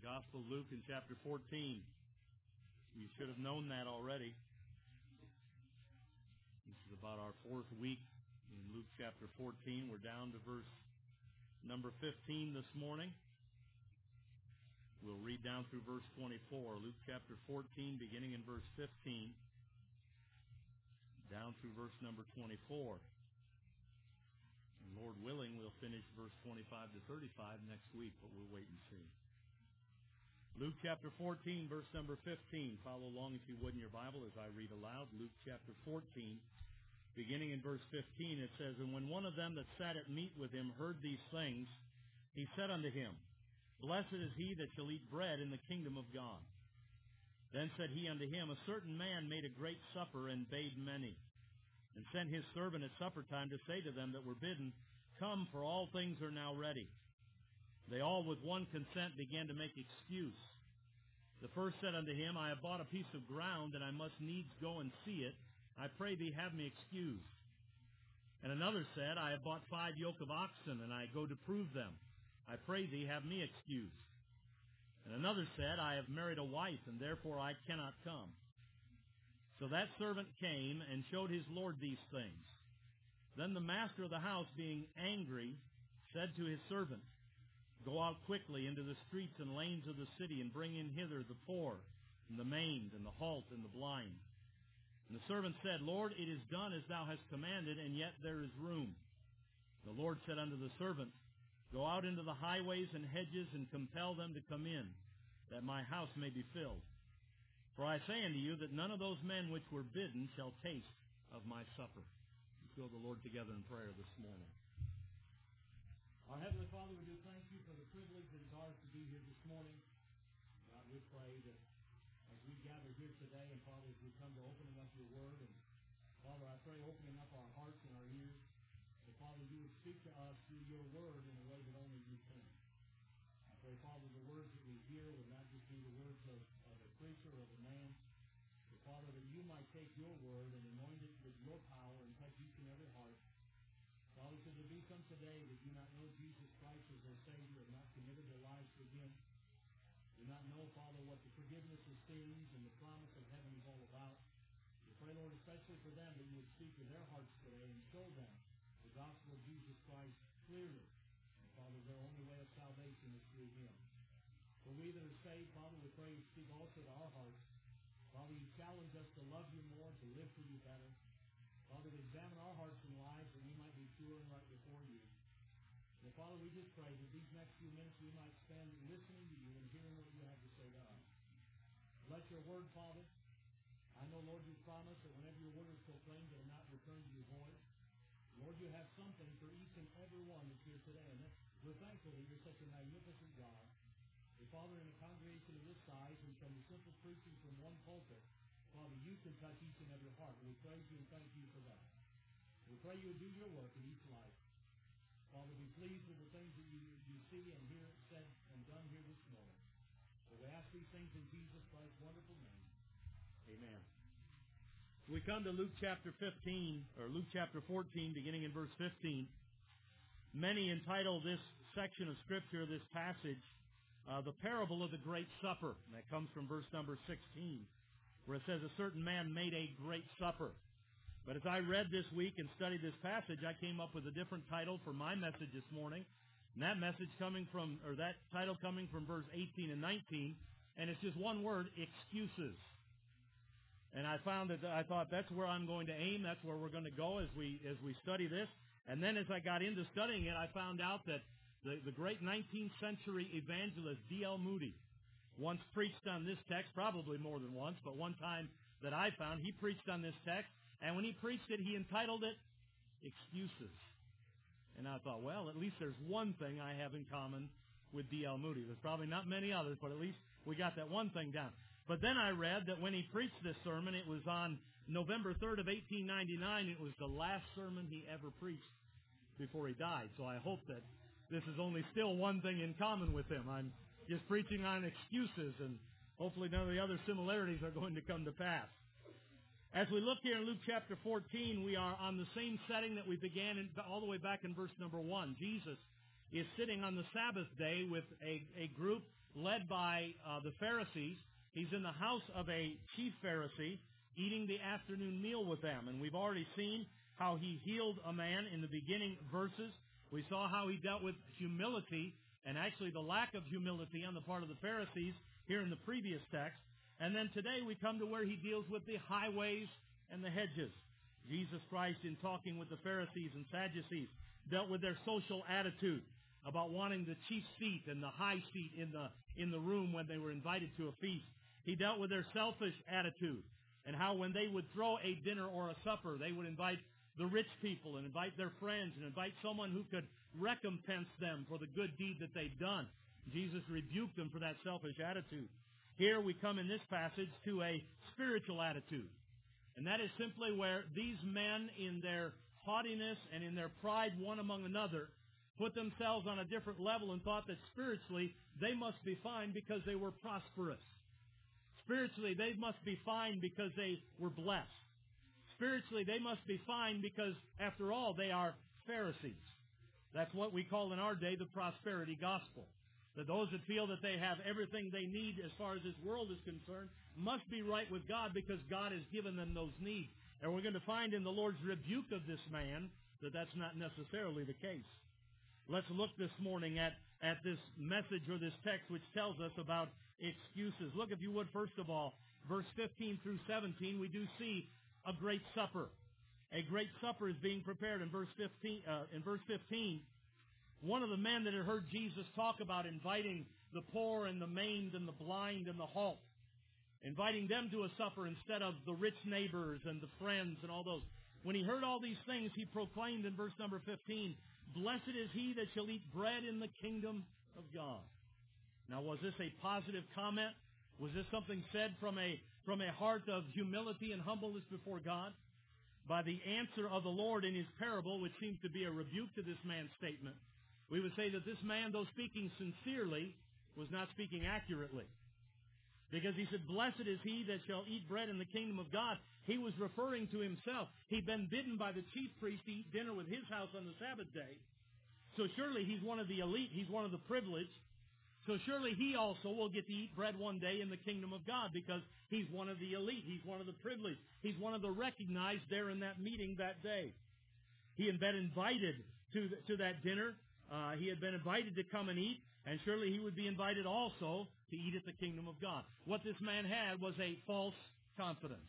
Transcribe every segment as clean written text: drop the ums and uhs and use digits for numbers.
Gospel of Luke in chapter 14. You should have known that already. This is about our fourth week in Luke chapter 14. We're down to verse number 15 this morning. We'll read down through verse 24. Luke chapter 14, beginning in verse 15, down through verse number 24. And Lord willing, we'll finish verse 25 to 35 next week, but we'll wait and see. Luke chapter 14, verse number 15. Follow along if you would in your Bible as I read aloud. Luke chapter 14, beginning in verse 15, it says, "And when one of them that sat at meat with him heard these things, he said unto him, Blessed is he that shall eat bread in the kingdom of God. Then said he unto him, A certain man made a great supper, and bade many, and sent his servant at supper time to say to them that were bidden, Come, for all things are now ready. They all with one consent began to make excuse. The first said unto him, I have bought a piece of ground, and I must needs go and see it. I pray thee, have me excused. And another said, I have bought 5 yoke of oxen, and I go to prove them. I pray thee, have me excused. And another said, I have married a wife, and therefore I cannot come. So that servant came and showed his lord these things. Then the master of the house, being angry, said to his servant, Go out quickly into the streets and lanes of the city, and bring in hither the poor, and the maimed, and the halt, and the blind. And the servant said, Lord, it is done as thou hast commanded, and yet there is room. The Lord said unto the servant, Go out into the highways and hedges, and compel them to come in, that my house may be filled. For I say unto you that none of those men which were bidden shall taste of my supper." Let's go to the Lord together in prayer this morning. Our Heavenly Father, we do thank you for the privilege that is ours to be here this morning. God, we pray that as we gather here today, and Father, as we come to opening up your word, and Father, I pray opening up our hearts and our ears, that Father, you would speak to us through your word in a way that only you can. I pray, Father, the words that we hear would not just be the words of a preacher or of a man, but Father, that you might take your word and anoint it with your power and touch each and every heart. Father, should there be some today that do not know Jesus Christ as their Savior and not committed their lives to him, do not know, Father, what the forgiveness of sins and the promise of heaven is all about, we pray, Lord, especially for them, that you would speak to their hearts today and show them the gospel of Jesus Christ clearly. And Father, their only way of salvation is through him. For we that are saved, Father, we pray you speak also to our hearts. Father, you challenge us to love you more, to live for you better. Father, examine our hearts and lives that we might be pure and right before you. And Father, we just pray that these next few minutes we might spend listening to you and hearing what you have to say to us. Bless your word, Father. I know, Lord, you promised that whenever your word is proclaimed, it will not return to you void. Lord, you have something for each and every one that's here today. And we're thankful that you're such a magnificent God. And Father, in a congregation of this size, and from the simple preaching from one pulpit, Father, you can touch each and every heart. We praise you and thank you for that. We pray you would do your work in each life. Father, be pleased with the things that you see and hear said and done here this morning. So we ask these things in Jesus Christ's wonderful name. Amen. We come to Luke chapter 15, or Luke chapter 14, beginning in verse 15. Many entitle this section of Scripture, this passage, the parable of the great supper. And that comes from verse number 16, where it says, A certain man made a great supper. But as I read this week and studied this passage, I came up with a different title for my message this morning. And that title coming from verse 18 and 19, and it's just one word, excuses. And I thought that's where I'm going to aim. That's where we're going to go as we study this. And then as I got into studying it, I found out that the great 19th century evangelist D.L. Moody once preached on this text, probably more than once, but one time that I found, he preached on this text. And when he preached it, he entitled it, Excuses. And I thought, well, at least there's one thing I have in common with D.L. Moody. There's probably not many others, but at least we got that one thing down. But then I read that when he preached this sermon, it was on November 3rd of 1899. It was the last sermon he ever preached before he died. So I hope that this is only still one thing in common with him. I'm just preaching on excuses, and hopefully none of the other similarities are going to come to pass. As we look here in Luke chapter 14, we are on the same setting that we began all the way back in verse number 1. Jesus is sitting on the Sabbath day with a group led by the Pharisees. He's in the house of a chief Pharisee, eating the afternoon meal with them. And we've already seen how he healed a man in the beginning verses. We saw how he dealt with humility, and actually the lack of humility on the part of the Pharisees here in the previous text. And then today we come to where he deals with the highways and the hedges. Jesus Christ, in talking with the Pharisees and Sadducees, dealt with their social attitude about wanting the chief seat and the high seat in the room when they were invited to a feast. He dealt with their selfish attitude and how when they would throw a dinner or a supper, they would invite the rich people and invite their friends and invite someone who could recompense them for the good deed that they've done. Jesus rebuked them for that selfish attitude. Here we come in this passage to a spiritual attitude. And that is simply where these men in their haughtiness and in their pride one among another put themselves on a different level and thought that spiritually they must be fine because they were prosperous. Spiritually they must be fine because they were blessed. Spiritually they must be fine because, after all, they are Pharisees. That's what we call in our day the prosperity gospel. That those that feel that they have everything they need as far as this world is concerned must be right with God because God has given them those needs. And we're going to find in the Lord's rebuke of this man that that's not necessarily the case. Let's look this morning at this message or this text which tells us about excuses. Look, if you would, first of all, verse 15 through 17, we do see a great supper. A great supper is being prepared in verse 15. One of the men that had heard Jesus talk about inviting the poor and the maimed and the blind and the halt, inviting them to a supper instead of the rich neighbors and the friends and all those. When he heard all these things, he proclaimed in verse number 15, "Blessed is he that shall eat bread in the kingdom of God." Now, was this a positive comment? Was this something said from a heart of humility and humbleness before God? By the answer of the Lord in his parable, which seems to be a rebuke to this man's statement, we would say that this man, though speaking sincerely, was not speaking accurately. Because he said, "Blessed is he that shall eat bread in the kingdom of God." He was referring to himself. He'd been bidden by the chief priest to eat dinner with his house on the Sabbath day. So surely he's one of the elite. He's one of the privileged. So surely he also will get to eat bread one day in the kingdom of God because he's one of the elite. He's one of the privileged. He's one of the recognized there in that meeting that day. He had been invited to that dinner. He had been invited to come and eat, and surely he would be invited also to eat at the kingdom of God. What this man had was a false confidence.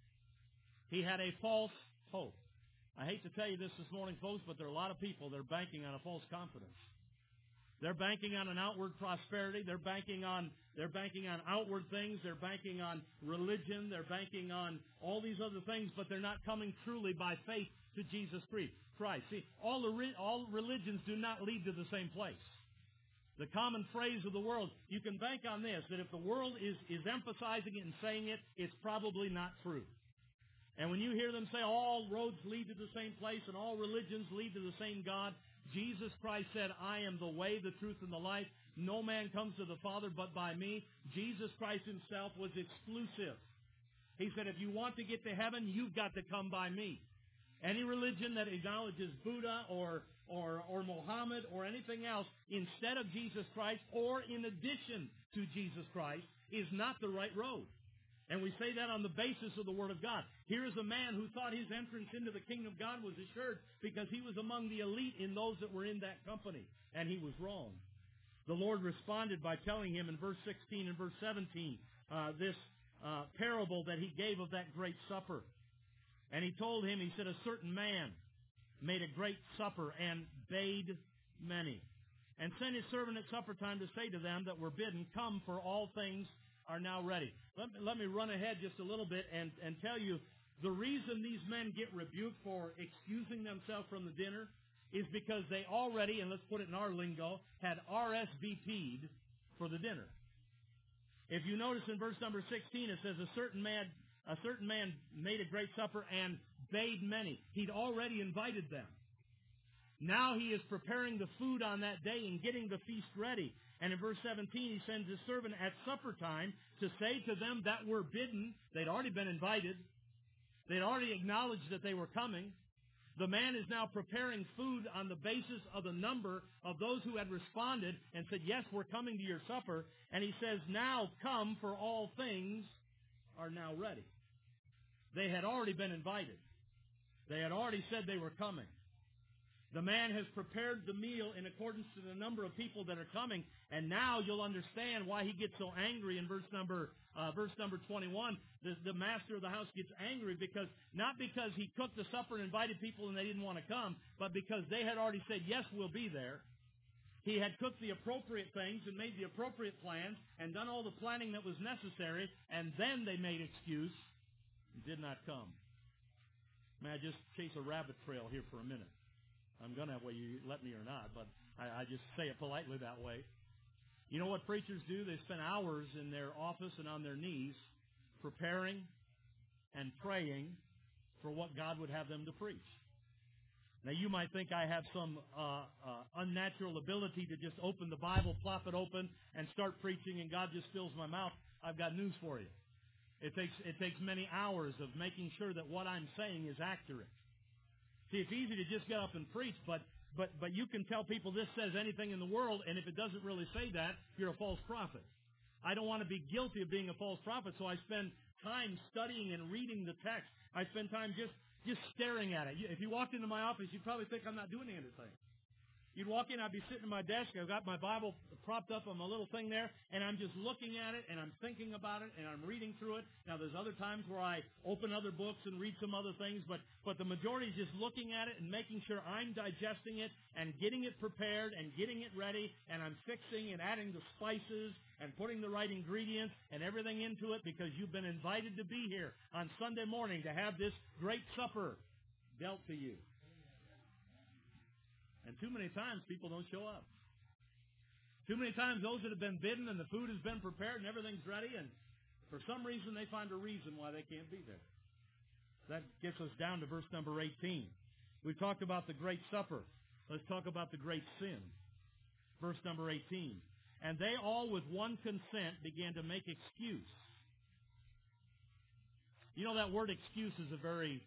He had a false hope. I hate to tell you this morning, folks, but there are a lot of people that are banking on a false confidence. They're banking on an outward prosperity. They're banking on outward things. They're banking on religion. They're banking on all these other things, but they're not coming truly by faith to Jesus Christ. See, all religions do not lead to the same place. The common phrase of the world, you can bank on this, that if the world is emphasizing it and saying it, it's probably not true. And when you hear them say all roads lead to the same place and all religions lead to the same God, Jesus Christ said, "I am the way, the truth, and the life. No man comes to the Father but by me." Jesus Christ himself was exclusive. He said, if you want to get to heaven, you've got to come by me. Any religion that acknowledges Buddha or Muhammad or anything else instead of Jesus Christ or in addition to Jesus Christ is not the right road. And we say that on the basis of the Word of God. Here is a man who thought his entrance into the kingdom of God was assured because he was among the elite in those that were in that company. And he was wrong. The Lord responded by telling him in verse 16 and verse 17 this parable that he gave of that great supper. And he told him, he said, "A certain man made a great supper and bade many, and sent his servant at supper time to say to them that were bidden, 'Come, for all things are now ready.'" Let me run ahead just a little bit and tell you the reason these men get rebuked for excusing themselves from the dinner is because they already, and let's put it in our lingo, had RSVP'd for the dinner. If you notice in verse number 16, it says, a certain man made a great supper and bade many. He'd already invited them. Now he is preparing the food on that day and getting the feast ready. And in verse 17, he sends his servant at supper time to say to them that were bidden. They'd already been invited. They'd already acknowledged that they were coming. The man is now preparing food on the basis of the number of those who had responded and said, yes, we're coming to your supper. And he says, now come, for all things are now ready. They had already been invited. They had already said they were coming. The man has prepared the meal in accordance to the number of people that are coming, and now you'll understand why he gets so angry in verse number 21. The master of the house gets angry not because he cooked the supper and invited people and they didn't want to come, but because they had already said, yes, we'll be there. He had cooked the appropriate things and made the appropriate plans and done all the planning that was necessary, and then they made excuse and did not come. May I just chase a rabbit trail here for a minute? I'm going to, whether you let me or not, but I just say it politely that way. You know what preachers do? They spend hours in their office and on their knees preparing and praying for what God would have them to preach. Now, you might think I have some unnatural ability to just open the Bible, plop it open, and start preaching, and God just fills my mouth. I've got news for you. It takes many hours of making sure that what I'm saying is accurate. See, it's easy to just get up and preach, but you can tell people this says anything in the world, and if it doesn't really say that, you're a false prophet. I don't want to be guilty of being a false prophet, so I spend time studying and reading the text. I spend time just staring at it. If you walked into my office, you'd probably think I'm not doing anything. You'd walk in, I'd be sitting at my desk, I've got my Bible propped up on my little thing there, and I'm just looking at it, and I'm thinking about it, and I'm reading through it. Now, there's other times where I open other books and read some other things, but the majority is just looking at it and making sure I'm digesting it and getting it prepared and getting it ready, and I'm fixing and adding the spices and putting the right ingredients and everything into it because you've been invited to be here on Sunday morning to have this great supper dealt to you. And too many times people don't show up. Too many times those that have been bidden and the food has been prepared and everything's ready, and for some reason they find a reason why they can't be there. That gets us down to verse number 18. We've talked about the great supper. Let's talk about the great sin. Verse number 18. And they all with one consent began to make excuse. You know, that word excuse is a very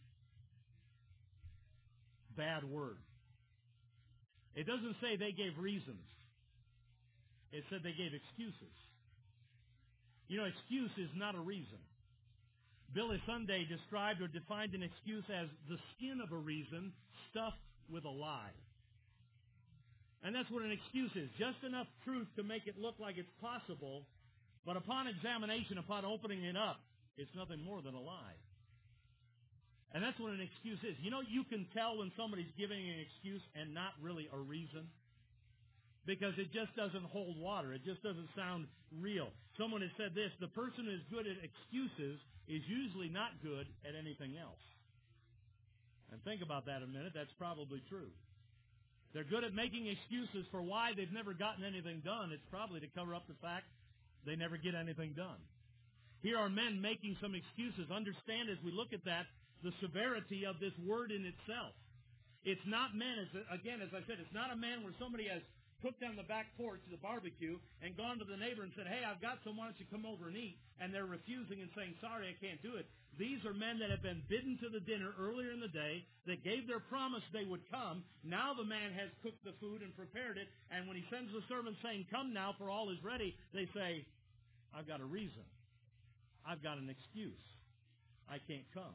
bad word. It doesn't say they gave reasons. It said they gave excuses. You know, excuse is not a reason. Billy Sunday described or defined an excuse as the skin of a reason stuffed with a lie. And that's what an excuse is. Just enough truth to make it look like it's possible, but upon examination, upon opening it up, it's nothing more than a lie. And that's what an excuse is. You know, you can tell when somebody's giving an excuse and not really a reason because it just doesn't hold water. It just doesn't sound real. Someone has said this: the person who is good at excuses is usually not good at anything else. And think about that a minute. That's probably true. They're good at making excuses for why they've never gotten anything done. It's probably to cover up the fact they never get anything done. Here are men making some excuses. Understand as we look at that, the severity of this word in itself. It's not men, again, as I said, it's not a man where somebody has cooked on the back porch of the barbecue and gone to the neighbor and said, hey, I've got some, why don't you come over and eat? And they're refusing and saying, sorry, I can't do it. These are men that have been bidden to the dinner earlier in the day. They gave their promise they would come. Now the man has cooked the food and prepared it. And when he sends the servant saying, come now, for all is ready, they say, I've got a reason. I've got an excuse. I can't come.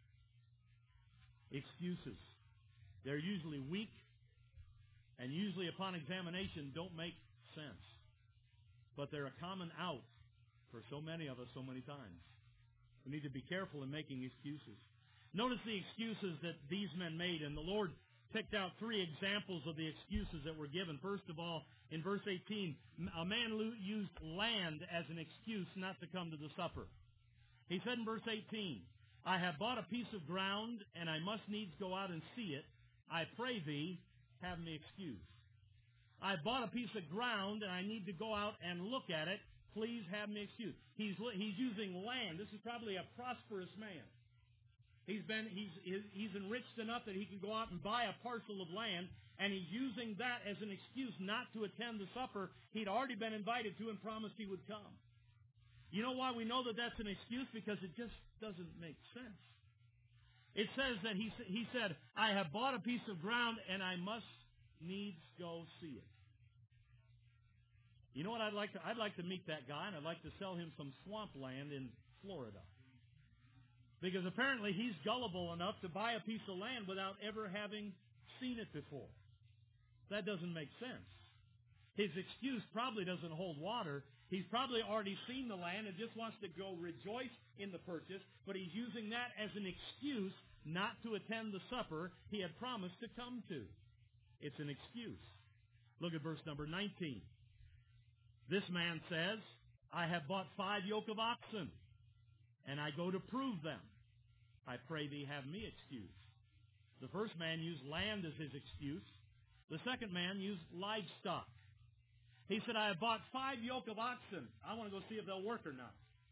Excuses. They're usually weak and usually upon examination don't make sense. But they're a common out for so many of us so many times. We need to be careful in making excuses. Notice the excuses that these men made, and the Lord picked out 3 examples of the excuses that were given. First of all, in verse 18, a man used land as an excuse not to come to the supper. He said in verse 18, I have bought a piece of ground, and I must needs go out and see it. I pray thee, have me excused. I bought a piece of ground, and I need to go out and look at it. Please have me excused. He's using land. This is probably a prosperous man. He's enriched enough that he can go out and buy a parcel of land, and he's using that as an excuse not to attend the supper he'd already been invited to and promised he would come. You know why we know that that's an excuse? Because it just doesn't make sense. It says that he said, I have bought a piece of ground and I must needs go see it. You know what I'd like to meet that guy, and I'd like to sell him some swamp land in Florida. Because apparently he's gullible enough to buy a piece of land without ever having seen it before. That doesn't make sense. His excuse probably doesn't hold water. He's probably already seen the land and just wants to go rejoice in the purchase, but he's using that as an excuse not to attend the supper he had promised to come to. It's an excuse. Look at verse number 19. This man says, I have bought 5 yoke of oxen, and I go to prove them. I pray thee have me excused. The first man used land as his excuse. The second man used livestock. He said, I have bought 5 yoke of oxen. I want to go see if they'll work or not.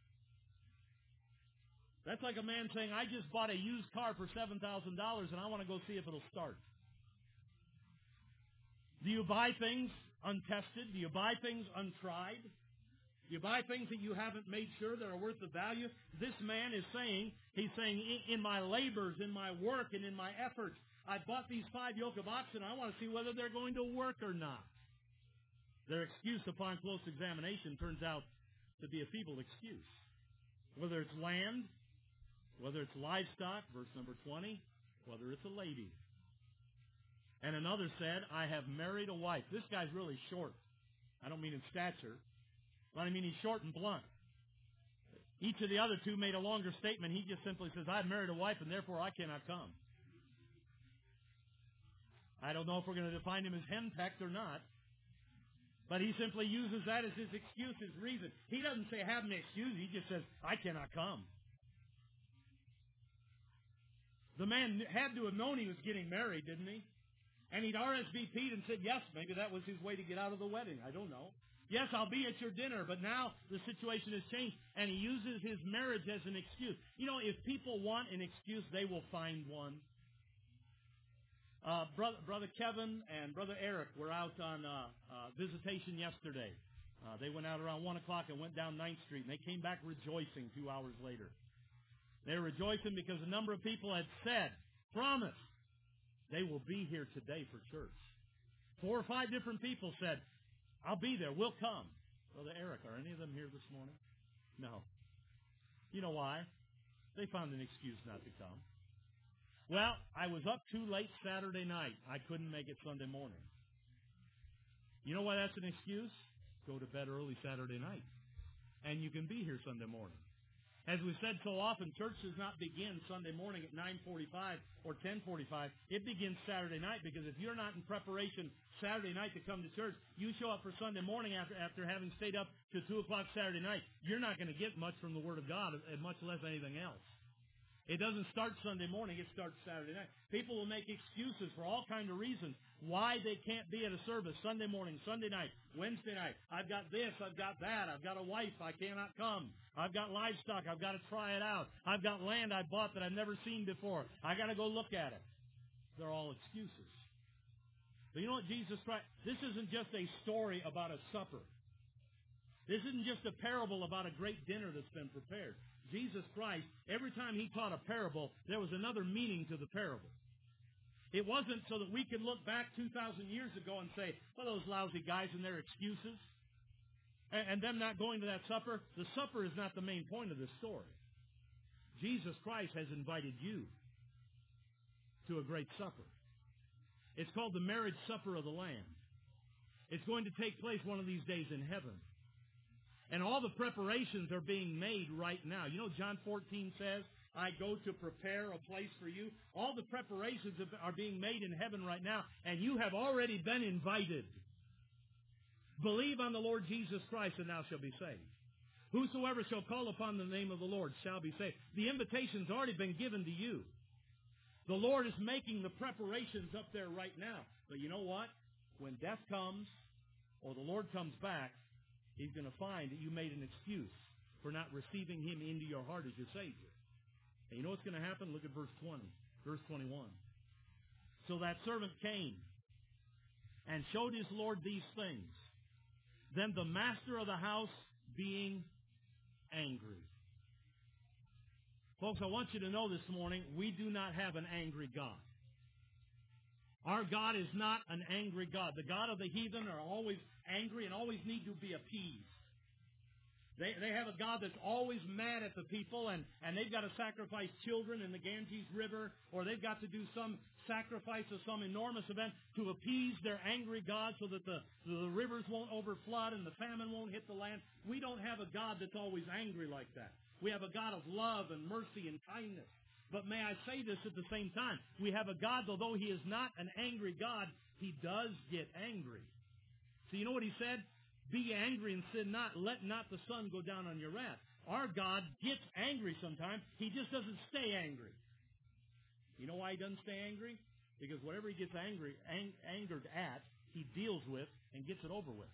That's like a man saying, I just bought a used car for $7,000 and I want to go see if it'll start. Do you buy things untested? Do you buy things untried? Do you buy things that you haven't made sure that are worth the value? This man is saying, he's saying, in my labors, in my work, and in my efforts, I bought these 5 yoke of oxen. I want to see whether they're going to work or not. Their excuse upon close examination turns out to be a feeble excuse. Whether it's land, whether it's livestock, verse number 20, whether it's a lady. And another said, I have married a wife. This guy's really short. I don't mean in stature, but I mean he's short and blunt. Each of the other two made a longer statement. He just simply says, I've married a wife and therefore I cannot come. I don't know if we're going to define him as henpecked or not. But he simply uses that as his excuse, his reason. He doesn't say, have an excuse. He just says, I cannot come. The man had to have known he was getting married, didn't he? And he'd RSVP'd and said, yes, maybe that was his way to get out of the wedding. I don't know. Yes, I'll be at your dinner, but now the situation has changed. And he uses his marriage as an excuse. You know, if people want an excuse, they will find one. Brother Kevin and Brother Eric were out on visitation yesterday. They went out around 1 o'clock and went down 9th Street, and they came back rejoicing 2 hours later. They were rejoicing because a number of people had said, promised, they will be here today for church. 4 or 5 different people said, I'll be there, we'll come. Brother Eric, are any of them here this morning? No. You know why? They found an excuse not to come. Well, I was up too late Saturday night. I couldn't make it Sunday morning. You know why that's an excuse? Go to bed early Saturday night, and you can be here Sunday morning. As we've said so often, church does not begin Sunday morning at 9:45 or 10:45. It begins Saturday night, because if you're not in preparation Saturday night to come to church, you show up for Sunday morning after having stayed up to 2 o'clock Saturday night, you're not going to get much from the Word of God, and much less anything else. It doesn't start Sunday morning, it starts Saturday night. People will make excuses for all kinds of reasons why they can't be at a service Sunday morning, Sunday night, Wednesday night. I've got this, I've got that, I've got a wife, I cannot come. I've got livestock, I've got to try it out. I've got land I bought that I've never seen before. I got to go look at it. They're all excuses. But you know what Jesus Christ, this isn't just a story about a supper. This isn't just a parable about a great dinner that's been prepared. Jesus Christ, every time he taught a parable, there was another meaning to the parable. It wasn't so that we could look back 2,000 years ago and say, well, those lousy guys and their excuses, and them not going to that supper. The supper is not the main point of this story. Jesus Christ has invited you to a great supper. It's called the marriage supper of the Lamb. It's going to take place one of these days in heaven. And all the preparations are being made right now. You know, John 14 says, I go to prepare a place for you. All the preparations are being made in heaven right now, and you have already been invited. Believe on the Lord Jesus Christ, and thou shalt be saved. Whosoever shall call upon the name of the Lord shall be saved. The invitation's already been given to you. The Lord is making the preparations up there right now. But you know what? When death comes, or the Lord comes back, He's going to find that you made an excuse for not receiving Him into your heart as your Savior. And you know what's going to happen? Look at verse 20, verse 21. So that servant came and showed his Lord these things. Then the master of the house, being angry. Folks, I want you to know this morning, we do not have an angry God. Our God is not an angry God. The God of the heathen are always angry and always need to be appeased. They have a God that's always mad at the people, and they've got to sacrifice children in the Ganges River, or they've got to do some sacrifice of some enormous event to appease their angry God so that the rivers won't overflood and the famine won't hit the land. We don't have a God that's always angry like that. We have a God of love and mercy and kindness. But may I say this at the same time, we have a God, although he is not an angry God, he does get angry. So you know what he said? Be angry and sin not. Let not the sun go down on your wrath. Our God gets angry sometimes. He just doesn't stay angry. You know why he doesn't stay angry? Because whatever he gets angered at, he deals with and gets it over with.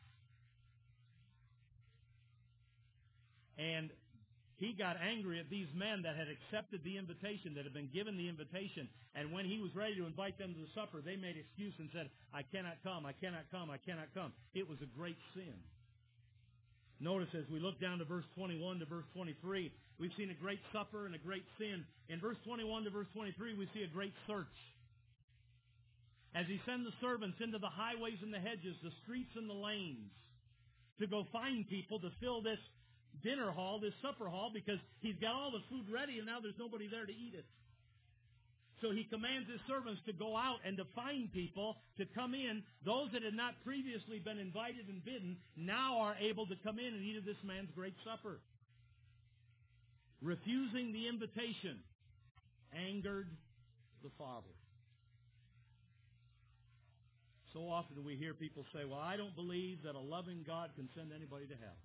And he got angry at these men that had accepted the invitation, that had been given the invitation. And when he was ready to invite them to the supper, they made excuse and said, I cannot come, I cannot come, I cannot come. It was a great sin. Notice as we look down to verse 21 to verse 23, we've seen a great supper and a great sin. In verse 21 to verse 23, we see a great search. As he sent the servants into the highways and the hedges, the streets and the lanes, to go find people to fill this dinner hall, this supper hall, because he's got all the food ready and now there's nobody there to eat it. So he commands his servants to go out and to find people to come in. Those that had not previously been invited and bidden now are able to come in and eat of this man's great supper. Refusing the invitation angered the Father. So often we hear people say, well, I don't believe that a loving God can send anybody to hell.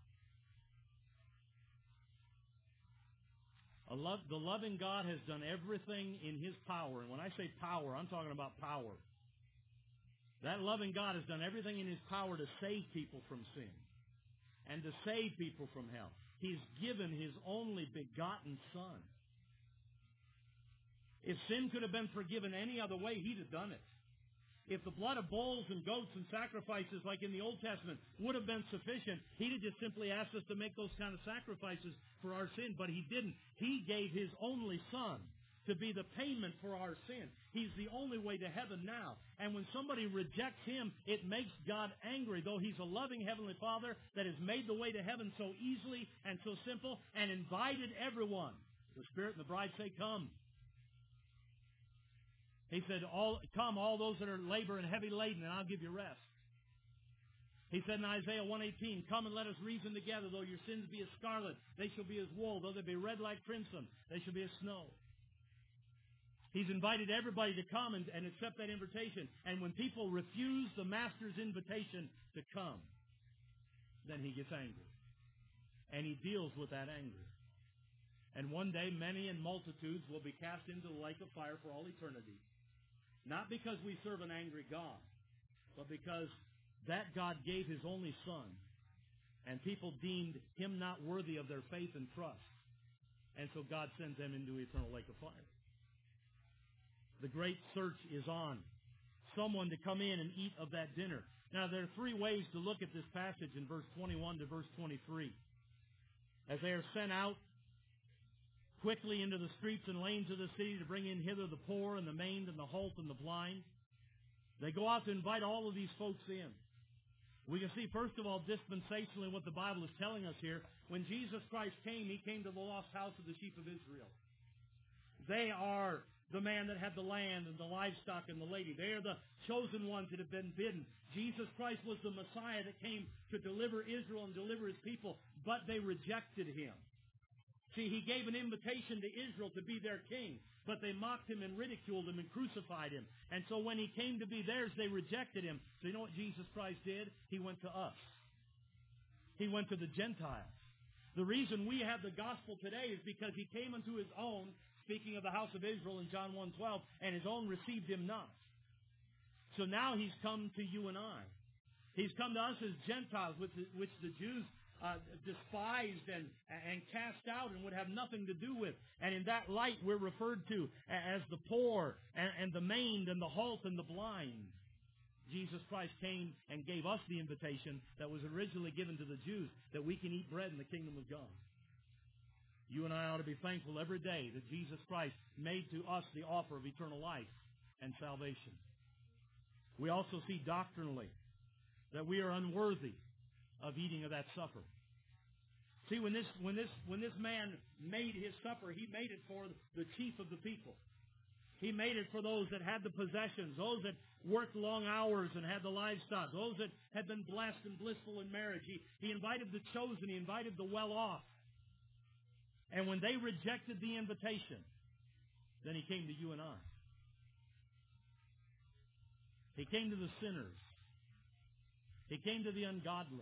The loving God has done everything in his power. And when I say power, I'm talking about power. That loving God has done everything in his power to save people from sin and to save people from hell. He's given his only begotten Son. If sin could have been forgiven any other way, he'd have done it. If the blood of bulls and goats and sacrifices like in the Old Testament would have been sufficient, he'd have just simply asked us to make those kind of sacrifices for our sin, but he didn't. He gave his only Son to be the payment for our sin. He's the only way to heaven now. And when somebody rejects him, it makes God angry, though he's a loving Heavenly Father that has made the way to heaven so easily and so simple and invited everyone. The Spirit and the bride say, come. He said, come, all those that are labor and heavy laden, and I'll give you rest. He said in Isaiah 1:18, come and let us reason together. Though your sins be as scarlet, they shall be as wool. Though they be red like crimson, they shall be as snow. He's invited everybody to come and accept that invitation. And when people refuse the Master's invitation to come, then he gets angry. And he deals with that anger. And one day, many and multitudes will be cast into the lake of fire for all eternity. Not because we serve an angry God, but because that God gave his only Son, and people deemed him not worthy of their faith and trust. And so God sends them into the eternal lake of fire. The great search is on. Someone to come in and eat of that dinner. Now, there are three ways to look at this passage in verse 21 to verse 23. As they are sent out quickly into the streets and lanes of the city to bring in hither the poor and the maimed and the halt and the blind. They go out to invite all of these folks in. We can see, first of all, dispensationally what the Bible is telling us here. When Jesus Christ came, he came to the lost house of the sheep of Israel. They are the man that had the land and the livestock and the lady. They are the chosen ones that have been bidden. Jesus Christ was the Messiah that came to deliver Israel and deliver his people, but they rejected him. See, he gave an invitation to Israel to be their king, but they mocked him and ridiculed him and crucified him. And so when he came to be theirs, they rejected him. So you know what Jesus Christ did? He went to us. He went to the Gentiles. The reason we have the gospel today is because he came unto his own, speaking of the house of Israel in John 1:12, and his own received him not. So now he's come to you and I. He's come to us as Gentiles, which the Jews despised and cast out and would have nothing to do with. And in that light, we're referred to as the poor and the maimed and the halt and the blind. Jesus Christ came and gave us the invitation that was originally given to the Jews, that we can eat bread in the kingdom of God. You and I ought to be thankful every day that Jesus Christ made to us the offer of eternal life and salvation. We also see doctrinally that we are unworthy of eating of that supper. See, when this man made his supper, he made it for the chief of the people. He made it for those that had the possessions, those that worked long hours and had the livestock, those that had been blessed and blissful in marriage. He invited the chosen. He invited the well-off. And when they rejected the invitation, then he came to you and I. He came to the sinners. He came to the ungodly.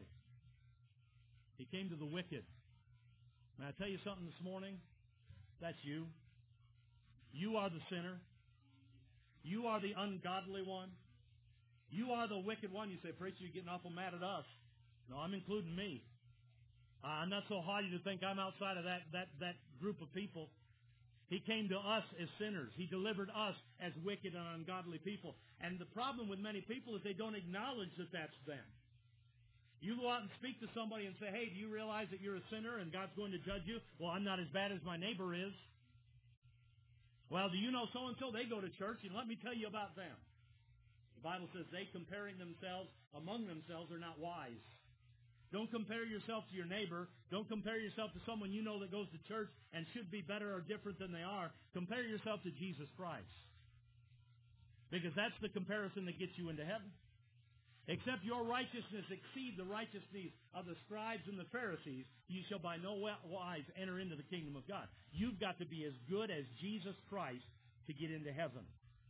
He came to the wicked. May I tell you something this morning? That's you. You are the sinner. You are the ungodly one. You are the wicked one. You say, preacher, you're getting awful mad at us. No, I'm including me. I'm not so haughty to think I'm outside of that group of people. He came to us as sinners. He delivered us as wicked and ungodly people. And the problem with many people is they don't acknowledge that that's them. You go out and speak to somebody and say, hey, do you realize that you're a sinner and God's going to judge you? Well, I'm not as bad as my neighbor is. Well, do you know so-and-so? They go to church, and let me tell you about them. The Bible says they comparing themselves among themselves are not wise. Don't compare yourself to your neighbor. Don't compare yourself to someone you know that goes to church and should be better or different than they are. Compare yourself to Jesus Christ. Because that's the comparison that gets you into heaven. Except your righteousness exceed the righteousness of the scribes and the Pharisees, you shall by no wise enter into the kingdom of God. You've got to be as good as Jesus Christ to get into heaven.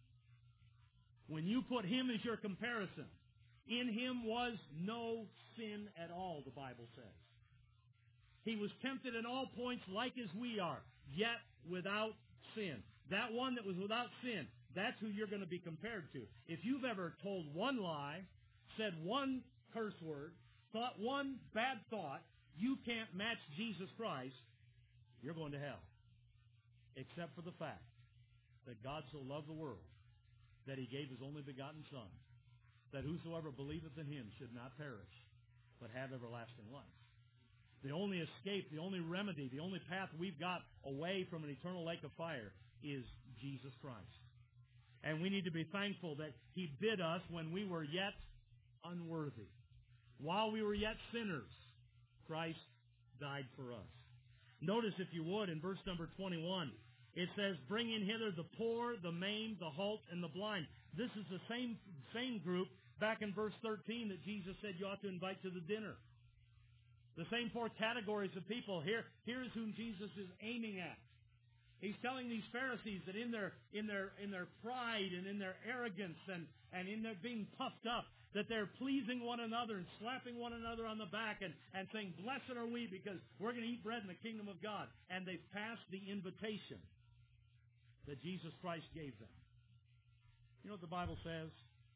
When you put him as your comparison, in him was no sin at all, the Bible says. He was tempted in all points like as we are, yet without sin. That one that was without sin, that's who you're going to be compared to. If you've ever told one lie, said one curse word, thought one bad thought, you can't match Jesus Christ, you're going to hell. Except for the fact that God so loved the world that he gave his only begotten Son, that whosoever believeth in him should not perish, but have everlasting life. The only escape, the only remedy, the only path we've got away from an eternal lake of fire is Jesus Christ. And we need to be thankful that he bid us when we were yet unworthy. While we were yet sinners, Christ died for us. Notice, if you would, in verse number 21, it says, bring in hither the poor, the maimed, the halt, and the blind. This is the same group back in verse 13 that Jesus said you ought to invite to the dinner. The same four categories of people. Here's whom Jesus is aiming at. He's telling these Pharisees that in their pride and in their arrogance and in their being puffed up, that they're pleasing one another and slapping one another on the back and saying, blessed are we because we're going to eat bread in the kingdom of God. And they've passed the invitation that Jesus Christ gave them. You know what the Bible says?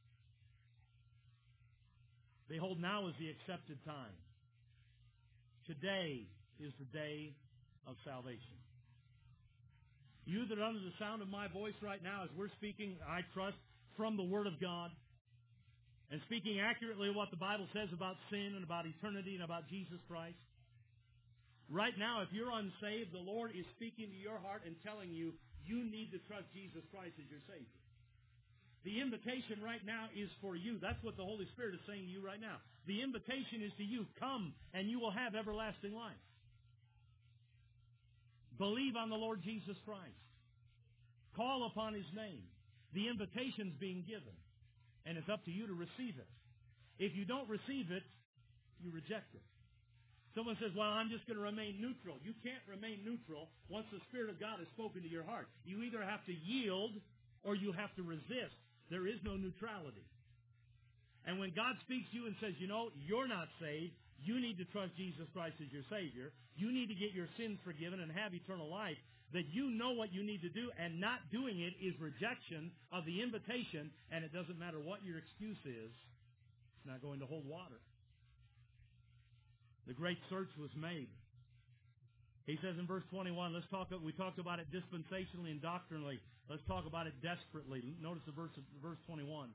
Behold, now is the accepted time. Today is the day of salvation. You that are under the sound of my voice right now, as we're speaking, I trust, from the Word of God, and speaking accurately what the Bible says about sin and about eternity and about Jesus Christ. Right now, if you're unsaved, the Lord is speaking to your heart and telling you, you need to trust Jesus Christ as your Savior. The invitation right now is for you. That's what the Holy Spirit is saying to you right now. The invitation is to you. Come, and you will have everlasting life. Believe on the Lord Jesus Christ. Call upon his name. The invitation's being given. And it's up to you to receive it. If you don't receive it, you reject it. Someone says, well, I'm just going to remain neutral. You can't remain neutral once the Spirit of God has spoken to your heart. You either have to yield or you have to resist. There is no neutrality. And when God speaks to you and says, you know, you're not saved, you need to trust Jesus Christ as your Savior, you need to get your sins forgiven and have eternal life, that you know what you need to do, and not doing it is rejection of the invitation, and it doesn't matter what your excuse is, it's not going to hold water. The great search was made. He says in verse 21, we talked about it dispensationally and doctrinally. Let's talk about it desperately. Notice the verse 21.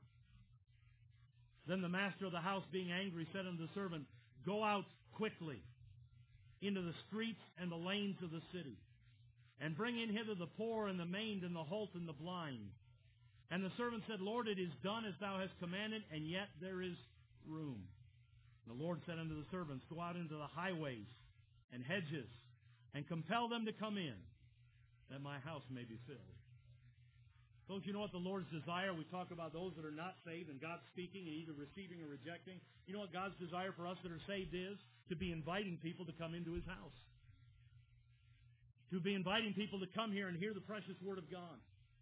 Then the master of the house, being angry, said unto the servant, go out quickly into the streets and the lanes of the city, and bring in hither the poor and the maimed and the halt and the blind. And the servant said, Lord, it is done as thou hast commanded, and yet there is room. And the Lord said unto the servants, Go out into the highways and hedges, and compel them to come in, that my house may be filled. Don't you know what the Lord's desire? We talk about those that are not saved and God's speaking and either receiving or rejecting. You know what God's desire for us that are saved is? To be inviting people to come into His house. To be inviting people to come here and hear the precious Word of God.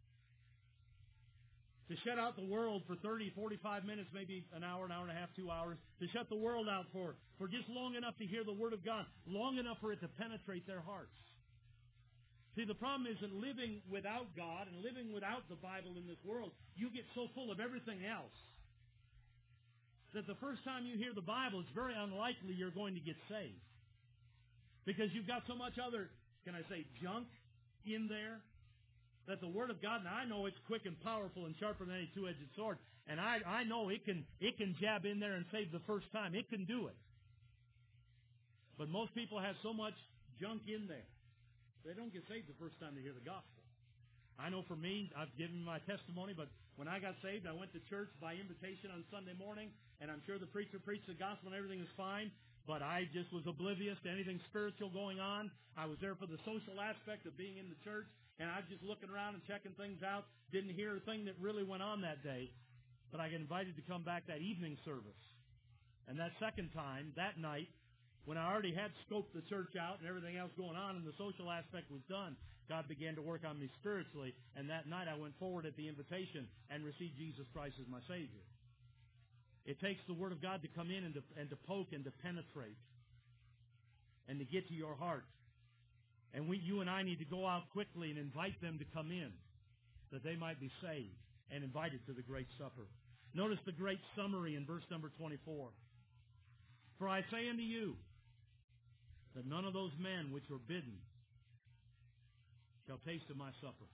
To shut out the world for 30, 45 minutes, maybe an hour and a half, 2 hours. To shut the world out for just long enough to hear the Word of God. Long enough for it to penetrate their hearts. See, the problem is that living without God and living without the Bible in this world, you get so full of everything else that the first time you hear the Bible, it's very unlikely you're going to get saved. Because you've got so much other, can I say, junk in there, that the Word of God, and I know it's quick and powerful and sharper than any two-edged sword, and I know it can jab in there and save the first time. It can do it. But most people have so much junk in there, they don't get saved the first time they hear the gospel. I know for me, I've given my testimony, but when I got saved, I went to church by invitation on Sunday morning, and I'm sure the preacher preached the gospel and everything was fine, but I just was oblivious to anything spiritual going on. I was there for the social aspect of being in the church, and I was just looking around and checking things out. Didn't hear a thing that really went on that day, but I got invited to come back that evening service. And that second time, that night, when I already had scoped the church out and everything else going on and the social aspect was done, God began to work on me spiritually, and that night I went forward at the invitation and received Jesus Christ as my Savior. It takes the Word of God to come in and to poke and to penetrate and to get to your heart. And you and I need to go out quickly and invite them to come in, that they might be saved and invited to the great supper. Notice the great summary in verse number 24. For I say unto you, that none of those men which were bidden shall taste of my supper.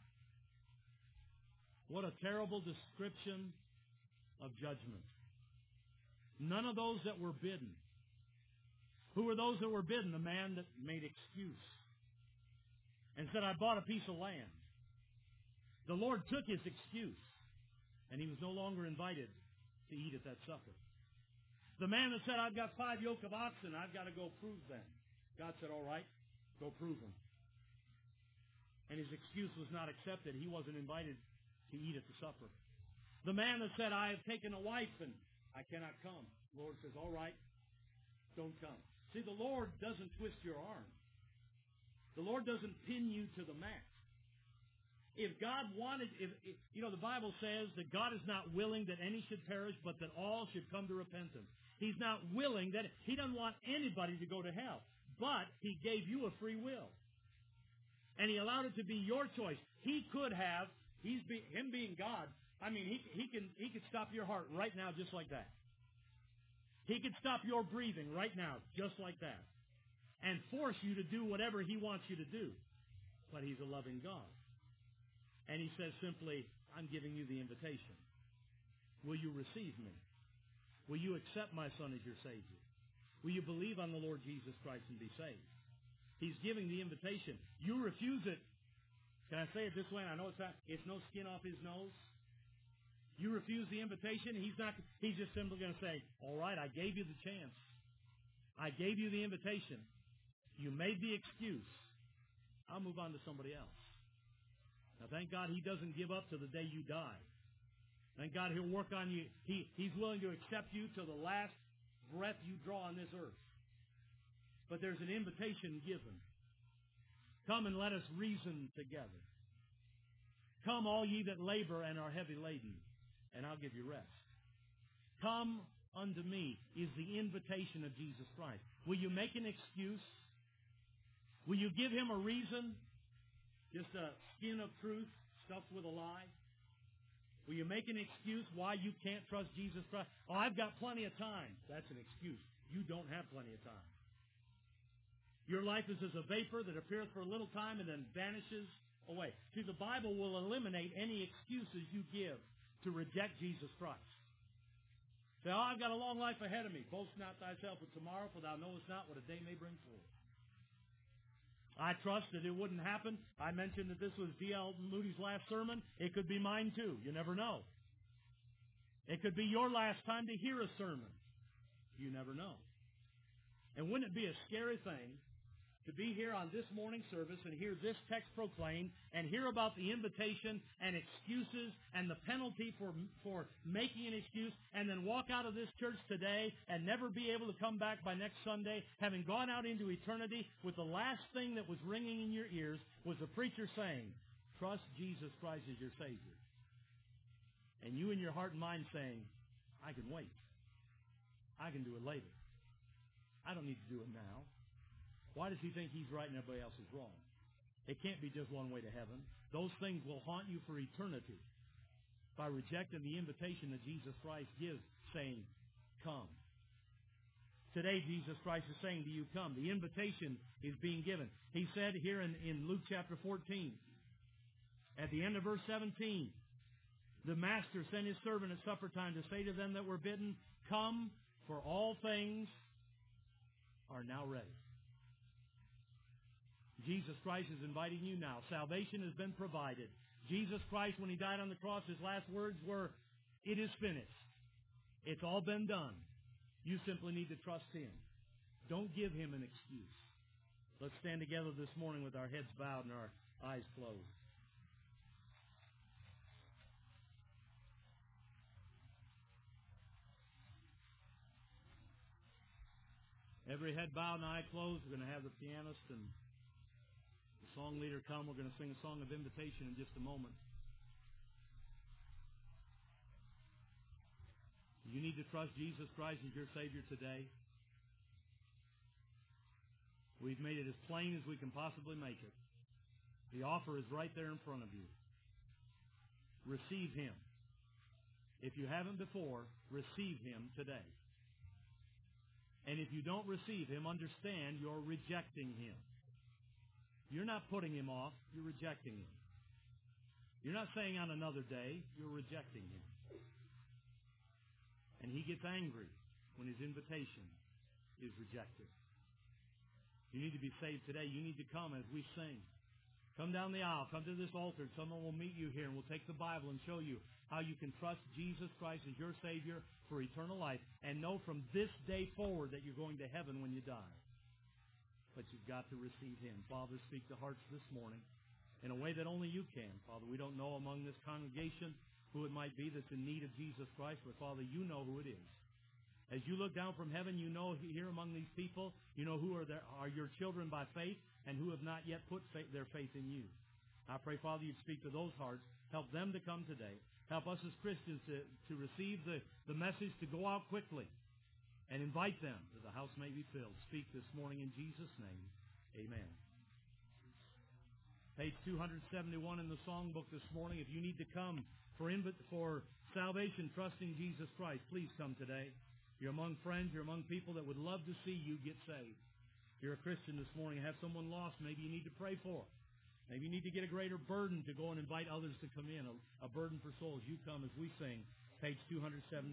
What a terrible description of judgment. None of those that were bidden. Who were those that were bidden? The man that made excuse and said, I bought a piece of land. The Lord took his excuse, and he was no longer invited to eat at that supper. The man that said, I've got 5 yoke of oxen, I've got to go prove them. God said, all right, go prove them. And his excuse was not accepted. He wasn't invited to eat at the supper. The man that said, I have taken a wife and I cannot come. The Lord says, all right, don't come. See, the Lord doesn't twist your arm. The Lord doesn't pin you to the mat. If God wanted, the Bible says that God is not willing that any should perish, but that all should come to repentance. He's not willing that, He doesn't want anybody to go to hell. But He gave you a free will. And He allowed it to be your choice. He could have, Him being God, He could stop your heart right now just like that. He could stop your breathing right now just like that. And force you to do whatever He wants you to do. But He's a loving God. And He says simply, I'm giving you the invitation. Will you receive me? Will you accept my Son as your Savior? Will you believe on the Lord Jesus Christ and be saved? He's giving the invitation. You refuse it. Can I say it this way? I know it's no skin off His nose. You refuse the invitation, He's just simply going to say, all right, I gave you the chance. I gave you the invitation. You made the excuse. I'll move on to somebody else. Now, thank God He doesn't give up to the day you die. Thank God He'll work on you. He's willing to accept you till the last breath you draw on this earth. But there's an invitation given. Come and let us reason together. Come, all ye that labor and are heavy laden, and I'll give you rest. Come unto me is the invitation of Jesus Christ. Will you make an excuse? Will you give Him a reason? Just a skin of truth stuffed with a lie? Will you make an excuse why you can't trust Jesus Christ? Oh, I've got plenty of time. That's an excuse. You don't have plenty of time. Your life is as a vapor that appears for a little time and then vanishes away. See, the Bible will eliminate any excuses you give to reject Jesus Christ. Say, I've got a long life ahead of me. Boast not thyself of tomorrow, for thou knowest not what a day may bring forth. I trust that it wouldn't happen. I mentioned that this was D.L. Moody's last sermon. It could be mine too. You never know. It could be your last time to hear a sermon. You never know. And wouldn't it be a scary thing to be here on this morning service and hear this text proclaimed and hear about the invitation and excuses and the penalty for making an excuse, and then walk out of this church today and never be able to come back by next Sunday, having gone out into eternity with the last thing that was ringing in your ears was a preacher saying, trust Jesus Christ as your Savior. And you in your heart and mind saying, I can wait. I can do it later. I don't need to do it now. Why does he think he's right and everybody else is wrong? It can't be just one way to heaven. Those things will haunt you for eternity by rejecting the invitation that Jesus Christ gives, saying, come. Today, Jesus Christ is saying to you, come. The invitation is being given. He said here in Luke chapter 14, at the end of verse 17, the master sent his servant at supper time to say to them that were bidden, come, for all things are now ready. Jesus Christ is inviting you now. Salvation has been provided. Jesus Christ, when he died on the cross, his last words were, it is finished. It's all been done. You simply need to trust him. Don't give him an excuse. Let's stand together this morning with our heads bowed and our eyes closed. Every head bowed and eye closed. We're going to have the pianist and the song leader come. We're going to sing a song of invitation in just a moment. You need to trust Jesus Christ as your Savior today. We've made it as plain as we can possibly make it. The offer is right there in front of you. Receive him. If you haven't before, receive him today. And if you don't receive him, understand you're rejecting him. You're not putting him off, you're rejecting him. You're not saying on another day, you're rejecting him. And he gets angry when his invitation is rejected. You need to be saved today. You need to come as we sing. Come down the aisle. Come to this altar. Someone will meet you here, and we'll take the Bible and show you how you can trust Jesus Christ as your Savior for eternal life and know from this day forward that you're going to heaven when you die. But you've got to receive him. Father, speak to hearts this morning in a way that only you can. Father, we don't know among this congregation who it might be that's in need of Jesus Christ, but Father, you know who it is. As you look down from heaven, you know here among these people, you know who are your children by faith and who have not yet put their faith in you. I pray, Father, you'd speak to those hearts. Help them to come today. Help us as Christians to receive the message, to go out quickly and invite them that the house may be filled. Speak this morning in Jesus' name. Amen. Page 271 in the songbook this morning. If you need to come for salvation, trusting Jesus Christ, please come today. You're among friends. You're among people that would love to see you get saved. You're a Christian this morning. Have someone lost. Maybe you need to pray for. Maybe you need to get a greater burden to go and invite others to come in, a burden for souls. You come as we sing, page 271.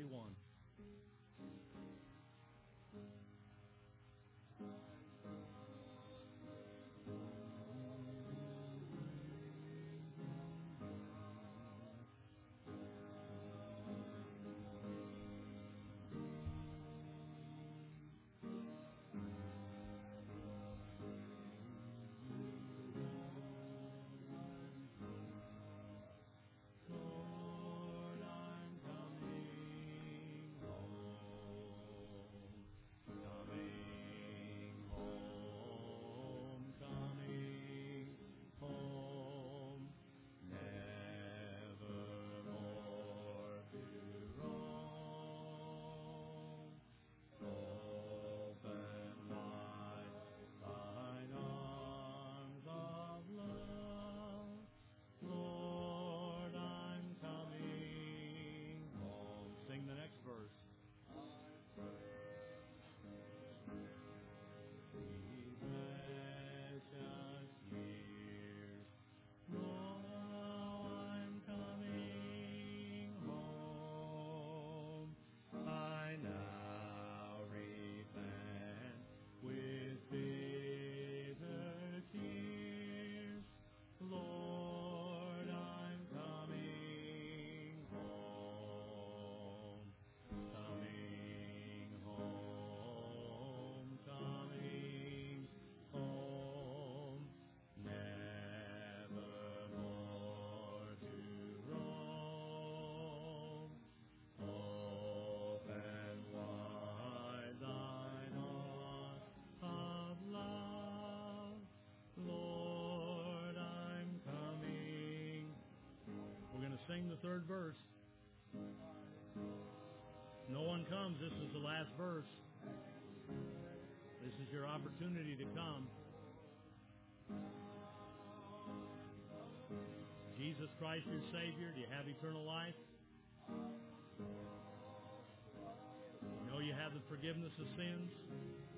sing the third verse. No one comes. This is the last verse. This is your opportunity to come. Jesus Christ, your Savior. Do you have eternal life? You know you have the forgiveness of sins?